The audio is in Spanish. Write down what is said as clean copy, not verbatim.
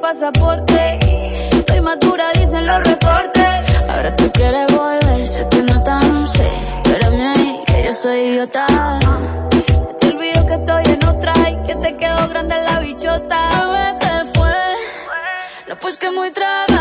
pasaporte. Estoy madura, dicen los reportes. Ahora tú quieres volver, sé que no tan sé. Espérame ahí, que yo soy idiota. Se te olvidó que estoy en otra y que te quedó grande la bichota. Bebé, te fue, no pues que muy trago.